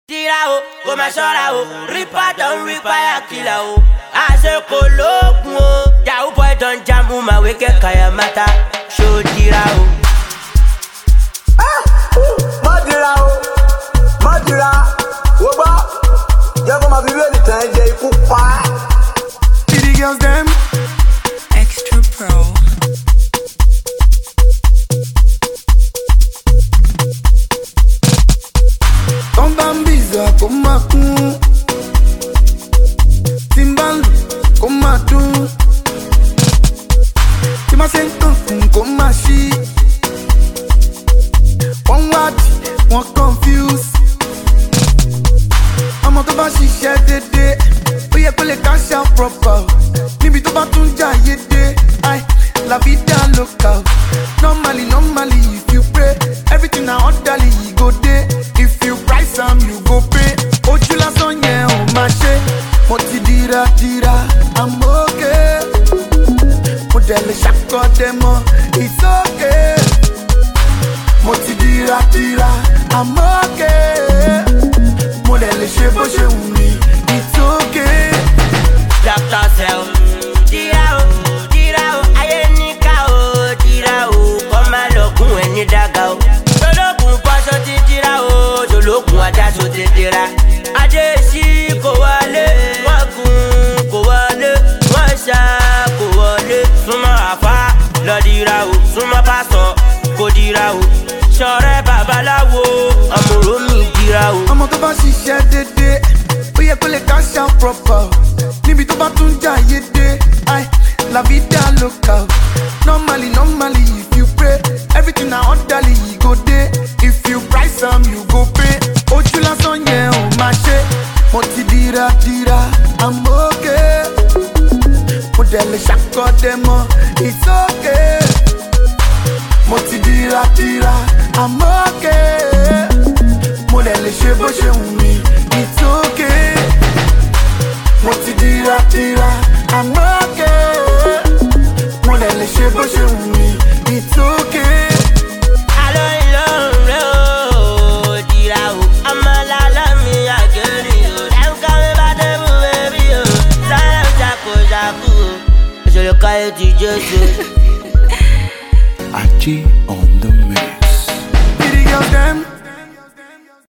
Tira o, kò má ṣọ́ra o, Reaper don require killer o. Àṣekò lóògùn o, Yahoo boy don jam my wake kaya mata. Ṣó tira o. Má dira o, má dira, wo gbọ́, jẹ́ kó máa fi bẹ́ẹ̀lì tán jẹ ikú pa. See the girls them Extra Pro. Tom Bambiza come a Timbal come a do Tima Senton come a she One watch, one confused I'm out of a she share the day We are calling cash out proper Nibi to batunja ye day I la vida local Normally, if you pray Everything I orderly go day If you price you go pay Ojula sonye o mache Moti dira, I'm okay Modele shako demo, it's okay Moti dira, I'm okay Modele shebo sheuni, it's okay Dr. Sel, tira o, ayenika o, tira o, koma lokun eni daga o. Jolokun paso ti tira o, jolokun ajaso ti tira. Ajé sí kò wọlé, wọ́n gun kò wọlé, wọ́n ṣá kò wọlé. Súnmọ́ àfá lọ dira o, súnmọ́ pásọ̀ kò dira o. Ṣọ̀rẹ́ babaláwo, ọmọ romi dira o. Ọmọ tó bá ṣiṣẹ́ dédé, ó yẹ kó lè cash out proper. Níbi tó bá tún jà yé dé, la vida local. Normally, if you pray, everything I orderly go day. If you price you go pay. Ojú lásán yẹn ò máa ṣe. Mo ti dira, I'm okay. Mo dẹ̀ lè ṣàkọ́dẹ̀ mọ́, it's okay. Mo ti dira, I'm okay. Mo dẹ̀ lè ṣe bó ṣe wù mí, it's okay. Mo ti dira, I'm okay. Mo dẹ̀ lè ṣe bó ṣe wù mí, it's okay. Àlọ́ ìlọrin rẹ̀ o, dira o. Ọmọ lálọ́ mi àgẹ́rì o. Dáńkà mi bá débù bébí o. Sáré ṣàkóṣàkó o. Ìṣòro káyé ti Jésù. Achi on the mix. See the girls them